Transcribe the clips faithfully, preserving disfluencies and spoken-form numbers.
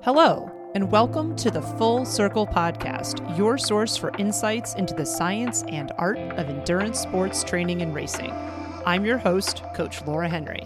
Hello, and welcome to the Full Circle Podcast, your source for insights into the science and art of endurance sports training and racing. I'm your host, Coach Laura Henry.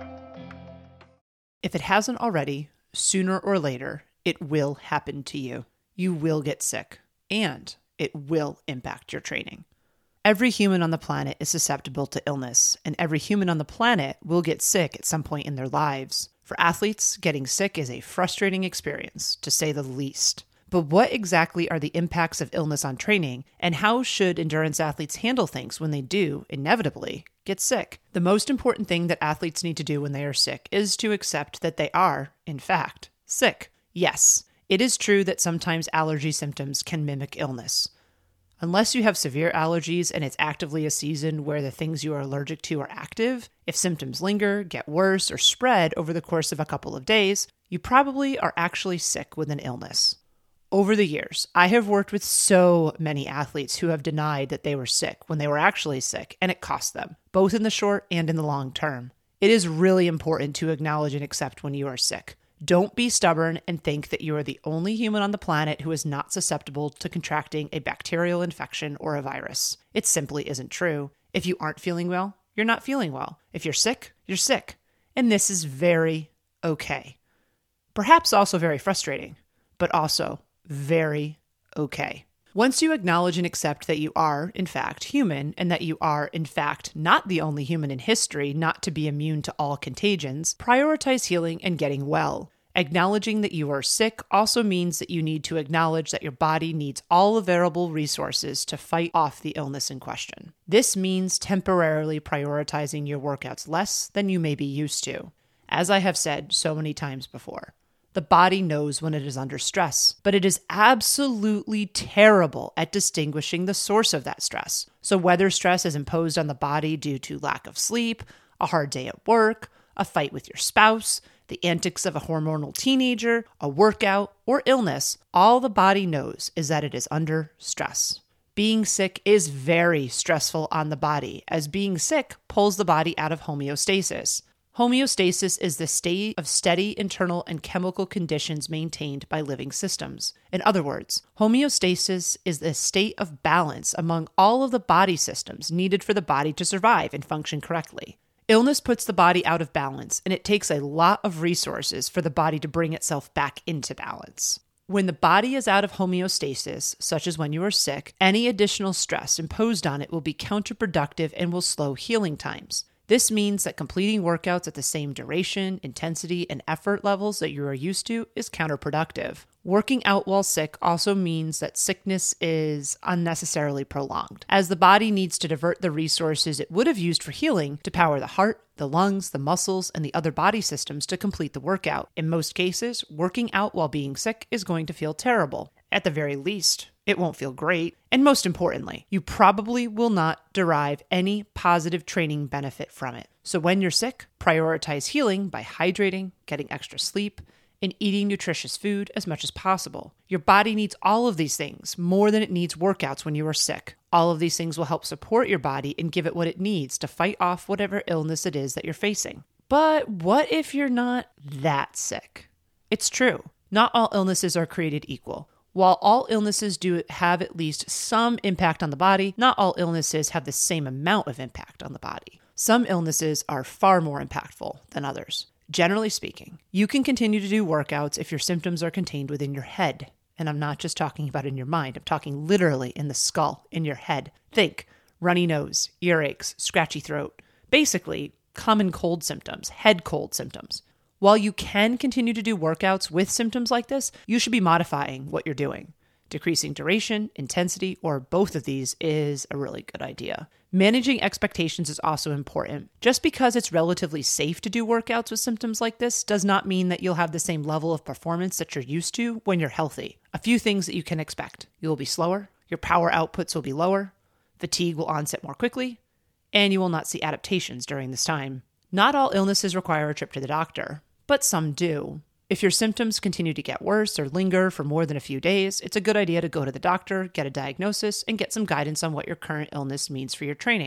If it hasn't already, sooner or later, it will happen to you. You will get sick, and it will impact your training. Every human on the planet is susceptible to illness, and every human on the planet will get sick at some point in their lives. For athletes, getting sick is a frustrating experience, to say the least. But what exactly are the impacts of illness on training, and how should endurance athletes handle things when they do, inevitably, get sick? The most important thing that athletes need to do when they are sick is to accept that they are, in fact, sick. Yes, it is true that sometimes allergy symptoms can mimic illness. Unless you have severe allergies and it's actively a season where the things you are allergic to are active, if symptoms linger, get worse, or spread over the course of a couple of days, you probably are actually sick with an illness. Over the years, I have worked with so many athletes who have denied that they were sick when they were actually sick, and it cost them, both in the short and in the long term. It is really important to acknowledge and accept when you are sick. Don't be stubborn and think that you are the only human on the planet who is not susceptible to contracting a bacterial infection or a virus. It simply isn't true. If you aren't feeling well, you're not feeling well. If you're sick, you're sick. And this is very okay. Perhaps also very frustrating, but also very okay. Once you acknowledge and accept that you are, in fact, human, and that you are, in fact, not the only human in history not to be immune to all contagions, prioritize healing and getting well. Acknowledging that you are sick also means that you need to acknowledge that your body needs all available resources to fight off the illness in question. This means temporarily prioritizing your workouts less than you may be used to. As I have said so many times before, the body knows when it is under stress, but it is absolutely terrible at distinguishing the source of that stress. So whether stress is imposed on the body due to lack of sleep, a hard day at work, a fight with your spouse, the antics of a hormonal teenager, a workout, or illness, all the body knows is that it is under stress. Being sick is very stressful on the body, as being sick pulls the body out of homeostasis. Homeostasis is the state of steady internal and chemical conditions maintained by living systems. In other words, homeostasis is the state of balance among all of the body systems needed for the body to survive and function correctly. Illness puts the body out of balance, and it takes a lot of resources for the body to bring itself back into balance. When the body is out of homeostasis, such as when you are sick, any additional stress imposed on it will be counterproductive and will slow healing times. This means that completing workouts at the same duration, intensity, and effort levels that you are used to is counterproductive. Working out while sick also means that sickness is unnecessarily prolonged, as the body needs to divert the resources it would have used for healing to power the heart, the lungs, the muscles, and the other body systems to complete the workout. In most cases, working out while being sick is going to feel terrible. At the very least, it won't feel great. And most importantly, you probably will not derive any positive training benefit from it. So when you're sick, prioritize healing by hydrating, getting extra sleep, and eating nutritious food as much as possible. Your body needs all of these things more than it needs workouts when you are sick. All of these things will help support your body and give it what it needs to fight off whatever illness it is that you're facing. But what if you're not that sick? It's true. Not all illnesses are created equal. While all illnesses do have at least some impact on the body, not all illnesses have the same amount of impact on the body. Some illnesses are far more impactful than others. Generally speaking, you can continue to do workouts if your symptoms are contained within your head. And I'm not just talking about in your mind, I'm talking literally in the skull, in your head. Think runny nose, earaches, scratchy throat. Basically, common cold symptoms, head cold symptoms. While you can continue to do workouts with symptoms like this, you should be modifying what you're doing. Decreasing duration, intensity, or both of these is a really good idea. Managing expectations is also important. Just because it's relatively safe to do workouts with symptoms like this does not mean that you'll have the same level of performance that you're used to when you're healthy. A few things that you can expect. You will be slower, your power outputs will be lower, fatigue will onset more quickly, and you will not see adaptations during this time. Not all illnesses require a trip to the doctor, but some do. If your symptoms continue to get worse or linger for more than a few days, it's a good idea to go to the doctor, get a diagnosis, and get some guidance on what your current illness means for your training.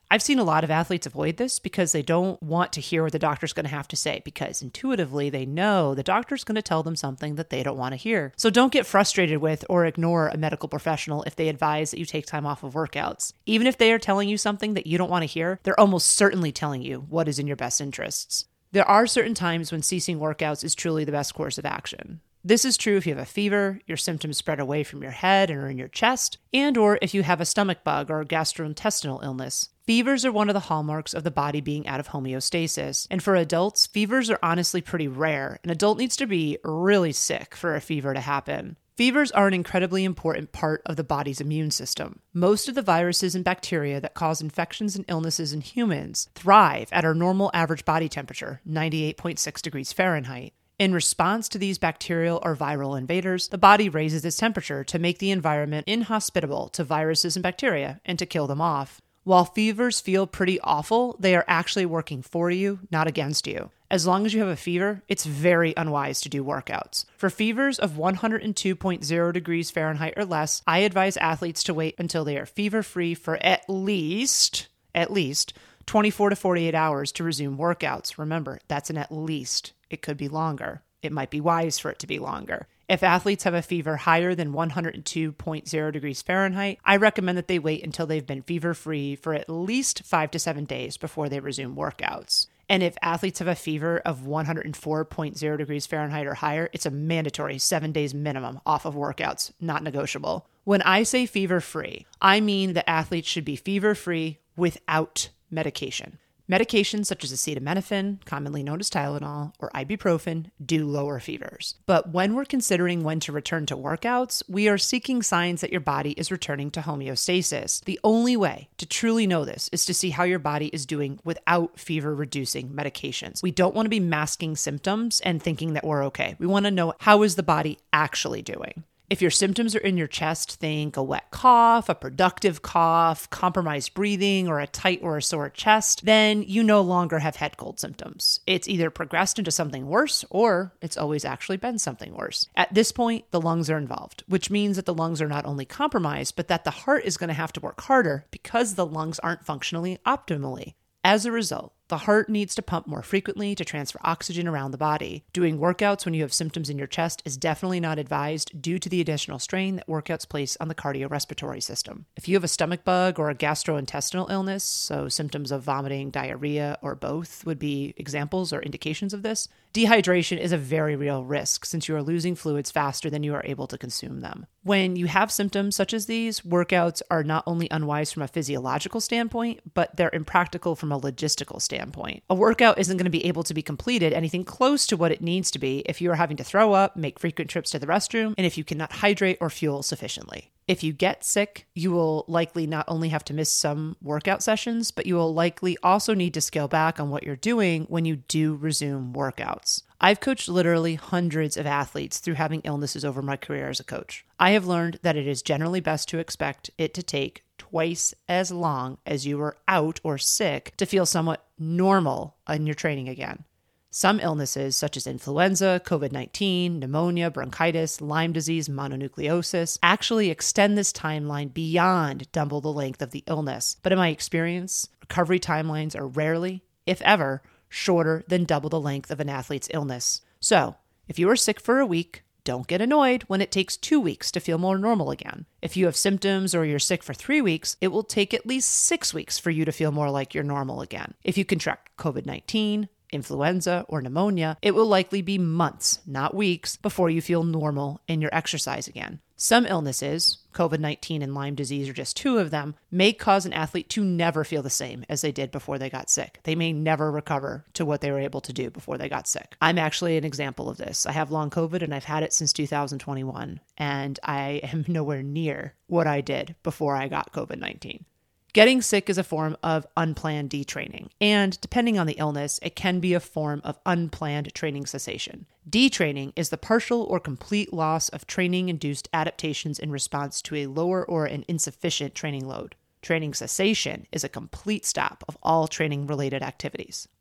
I've seen a lot of athletes avoid this because they don't want to hear what the doctor's going to have to say, because intuitively they know the doctor's going to tell them something that they don't want to hear. So don't get frustrated with or ignore a medical professional if they advise that you take time off of workouts. Even if they are telling you something that you don't want to hear, they're almost certainly telling you what is in your best interests. There are certain times when ceasing workouts is truly the best course of action. This is true if you have a fever, your symptoms spread away from your head and are in your chest, and or if you have a stomach bug or gastrointestinal illness. Fevers are one of the hallmarks of the body being out of homeostasis. And for adults, fevers are honestly pretty rare. An adult needs to be really sick for a fever to happen. Fevers are an incredibly important part of the body's immune system. Most of the viruses and bacteria that cause infections and illnesses in humans thrive at our normal average body temperature, ninety-eight point six degrees Fahrenheit. In response to these bacterial or viral invaders, the body raises its temperature to make the environment inhospitable to viruses and bacteria and to kill them off. While fevers feel pretty awful, they are actually working for you, not against you. As long as you have a fever, it's very unwise to do workouts. For fevers of one hundred two point zero degrees Fahrenheit or less, I advise athletes to wait until they are fever-free for at least, at least, twenty-four to forty-eight hours to resume workouts. Remember, that's an at least. It could be longer. It might be wise for it to be longer. If athletes have a fever higher than one hundred two point zero degrees Fahrenheit, I recommend that they wait until they've been fever-free for at least five to seven days before they resume workouts. And if athletes have a fever of one hundred four point zero degrees Fahrenheit or higher, it's a mandatory seven days minimum off of workouts, not negotiable. When I say fever-free, I mean that athletes should be fever-free without medication. Medications such as acetaminophen, commonly known as Tylenol, or ibuprofen, do lower fevers. But when we're considering when to return to workouts, we are seeking signs that your body is returning to homeostasis. The only way to truly know this is to see how your body is doing without fever-reducing medications. We don't want to be masking symptoms and thinking that we're okay. We want to know, how is the body actually doing? If your symptoms are in your chest, think a wet cough, a productive cough, compromised breathing, or a tight or a sore chest, then you no longer have head cold symptoms. It's either progressed into something worse, or it's always actually been something worse. At this point, the lungs are involved, which means that the lungs are not only compromised, but that the heart is going to have to work harder because the lungs aren't functioning optimally. As a result, the heart needs to pump more frequently to transfer oxygen around the body. Doing workouts when you have symptoms in your chest is definitely not advised due to the additional strain that workouts place on the cardiorespiratory system. If you have a stomach bug or a gastrointestinal illness, so symptoms of vomiting, diarrhea, or both would be examples or indications of this, dehydration is a very real risk since you are losing fluids faster than you are able to consume them. When you have symptoms such as these, workouts are not only unwise from a physiological standpoint, but they're impractical from a logistical standpoint. standpoint. A workout isn't going to be able to be completed anything close to what it needs to be if you are having to throw up, make frequent trips to the restroom, and if you cannot hydrate or fuel sufficiently. If you get sick, you will likely not only have to miss some workout sessions, but you will likely also need to scale back on what you're doing when you do resume workouts. I've coached literally hundreds of athletes through having illnesses over my career as a coach. I have learned that it is generally best to expect it to take twice as long as you were out or sick to feel somewhat normal in your training again. Some illnesses, such as influenza, covid nineteen, pneumonia, bronchitis, Lyme disease, mononucleosis, actually extend this timeline beyond double the length of the illness. But in my experience, recovery timelines are rarely, if ever, shorter than double the length of an athlete's illness. So, if you are sick for a week, don't get annoyed when it takes two weeks to feel more normal again. If you have symptoms or you're sick for three weeks, it will take at least six weeks for you to feel more like you're normal again. If you contract covid nineteen, influenza, or pneumonia, it will likely be months, not weeks, before you feel normal in your exercise again. Some illnesses, covid nineteen and Lyme disease are just two of them, may cause an athlete to never feel the same as they did before they got sick. They may never recover to what they were able to do before they got sick. I'm actually an example of this. I have long COVID and I've had it since two thousand twenty-one, and I am nowhere near what I did before I got covid nineteen. Getting sick is a form of unplanned detraining, and depending on the illness, it can be a form of unplanned training cessation. Detraining is the partial or complete loss of training-induced adaptations in response to a lower or an insufficient training load. Training cessation is a complete stop of all training-related activities.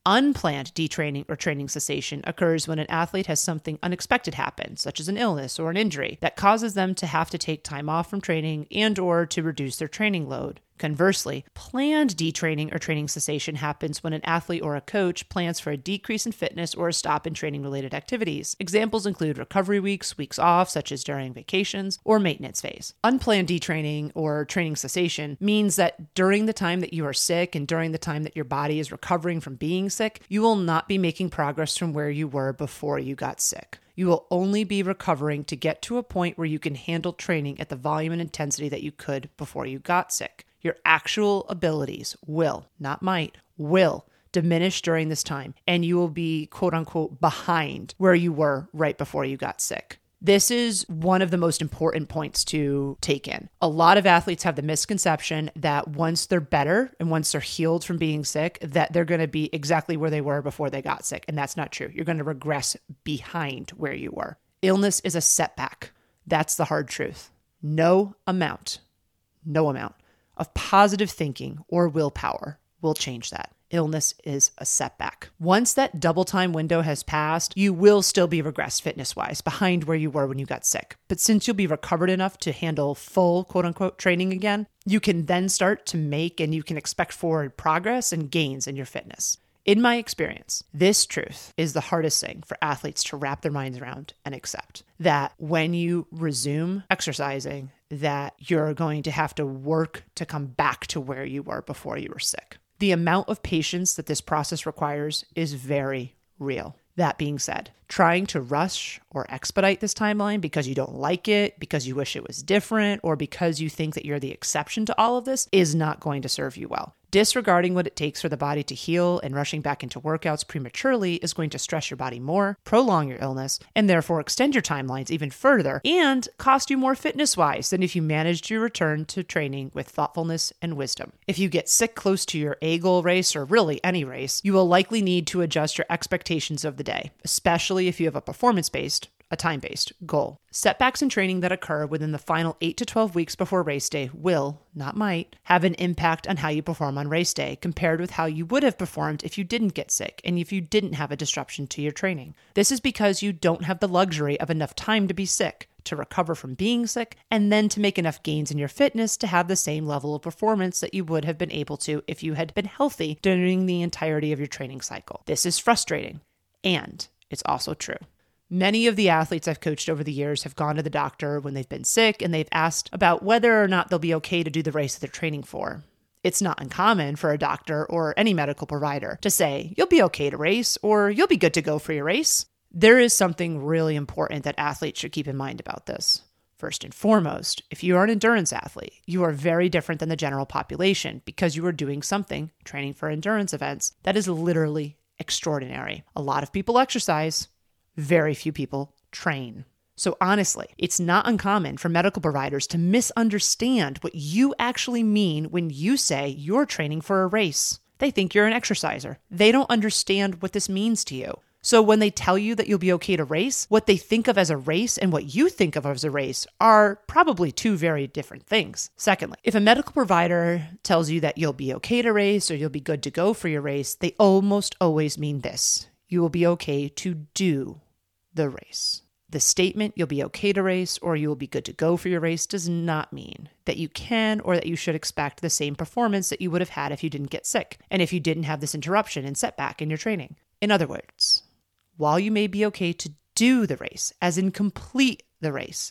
Unplanned detraining or training cessation occurs when an athlete has something unexpected happen, such as an illness or an injury, that causes them to have to take time off from training and or to reduce their training load. Conversely, planned detraining or training cessation happens when an athlete or a coach plans for a decrease in fitness or a stop in training-related activities. Examples include recovery weeks, weeks off, such as during vacations, or maintenance phase. Unplanned detraining or training cessation means that during the time that you are sick and during the time that your body is recovering from being sick, you will not be making progress from where you were before you got sick. You will only be recovering to get to a point where you can handle training at the volume and intensity that you could before you got sick. Your actual abilities will, not might, will diminish during this time, and you will be quote unquote behind where you were right before you got sick. This is one of the most important points to take in. A lot of athletes have the misconception that once they're better and once they're healed from being sick, that they're going to be exactly where they were before they got sick. And that's not true. You're going to regress behind where you were. Illness is a setback. That's the hard truth. No amount, no amount of positive thinking or willpower will change that. Illness is a setback. Once that double time window has passed, you will still be regressed fitness-wise behind where you were when you got sick. But since you'll be recovered enough to handle full quote-unquote training again, you can then start to make and you can expect forward progress and gains in your fitness. In my experience, this truth is the hardest thing for athletes to wrap their minds around and accept. That when you resume exercising, that you're going to have to work to come back to where you were before you were sick. The amount of patience that this process requires is very real. That being said, trying to rush or expedite this timeline because you don't like it, because you wish it was different, or because you think that you're the exception to all of this is not going to serve you well. Disregarding what it takes for the body to heal and rushing back into workouts prematurely is going to stress your body more, prolong your illness, and therefore extend your timelines even further and cost you more fitness-wise than if you managed to return to training with thoughtfulness and wisdom. If you get sick close to your A-goal race, or really any race, you will likely need to adjust your expectations of the day, especially if you have a performance-based, a time-based goal. Setbacks in training that occur within the final eight to twelve weeks before race day will, not might, have an impact on how you perform on race day compared with how you would have performed if you didn't get sick and if you didn't have a disruption to your training. This is because you don't have the luxury of enough time to be sick, to recover from being sick, and then to make enough gains in your fitness to have the same level of performance that you would have been able to if you had been healthy during the entirety of your training cycle. This is frustrating, and it's also true. Many of the athletes I've coached over the years have gone to the doctor when they've been sick and they've asked about whether or not they'll be okay to do the race that they're training for. It's not uncommon for a doctor or any medical provider to say, you'll be okay to race, or you'll be good to go for your race. There is something really important that athletes should keep in mind about this. First and foremost, if you are an endurance athlete, you are very different than the general population because you are doing something, training for endurance events, that is literally extraordinary. A lot of people exercise. Very few people train. So honestly, it's not uncommon for medical providers to misunderstand what you actually mean when you say you're training for a race. They think you're an exerciser. They don't understand what this means to you. So when they tell you that you'll be okay to race, what they think of as a race and what you think of as a race are probably two very different things. Secondly, if a medical provider tells you that you'll be okay to race or you'll be good to go for your race, they almost always mean this. You will be okay to do the race. The statement, you'll be okay to race or you will be good to go for your race, does not mean that you can or that you should expect the same performance that you would have had if you didn't get sick and if you didn't have this interruption and setback in your training. In other words, while you may be okay to do the race, as in complete the race,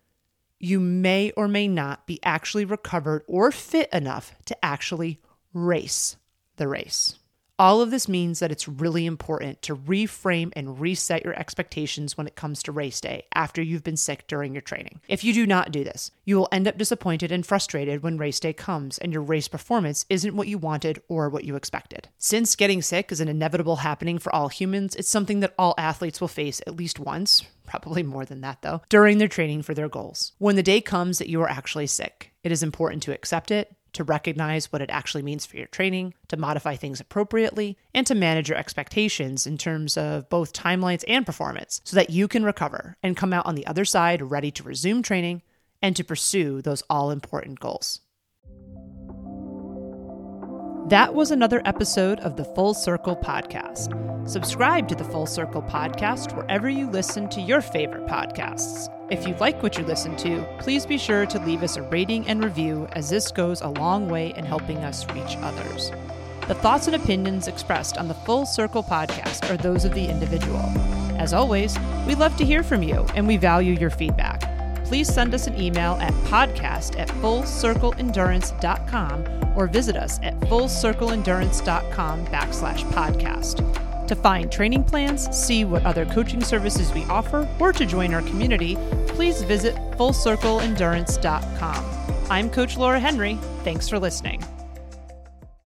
you may or may not be actually recovered or fit enough to actually race the race. All of this means that it's really important to reframe and reset your expectations when it comes to race day after you've been sick during your training. If you do not do this, you will end up disappointed and frustrated when race day comes and your race performance isn't what you wanted or what you expected. Since getting sick is an inevitable happening for all humans, it's something that all athletes will face at least once, probably more than that though, during their training for their goals. When the day comes that you are actually sick, it is important to accept it, to recognize what it actually means for your training, to modify things appropriately, and to manage your expectations in terms of both timelines and performance so that you can recover and come out on the other side ready to resume training and to pursue those all-important goals. That was another episode of the Full Circle Podcast. Subscribe to the Full Circle Podcast wherever you listen to your favorite podcasts. If you like what you listen to, please be sure to leave us a rating and review, as this goes a long way in helping us reach others. The thoughts and opinions expressed on the Full Circle Podcast are those of the individual. As always, we love to hear from you and we value your feedback. Please send us an email at podcast at fullcircleendurance.com or visit us at fullcircleendurance.com backslash podcast. To find training plans, see what other coaching services we offer, or to join our community, please visit full circle endurance dot com. I'm Coach Laura Henry. Thanks for listening.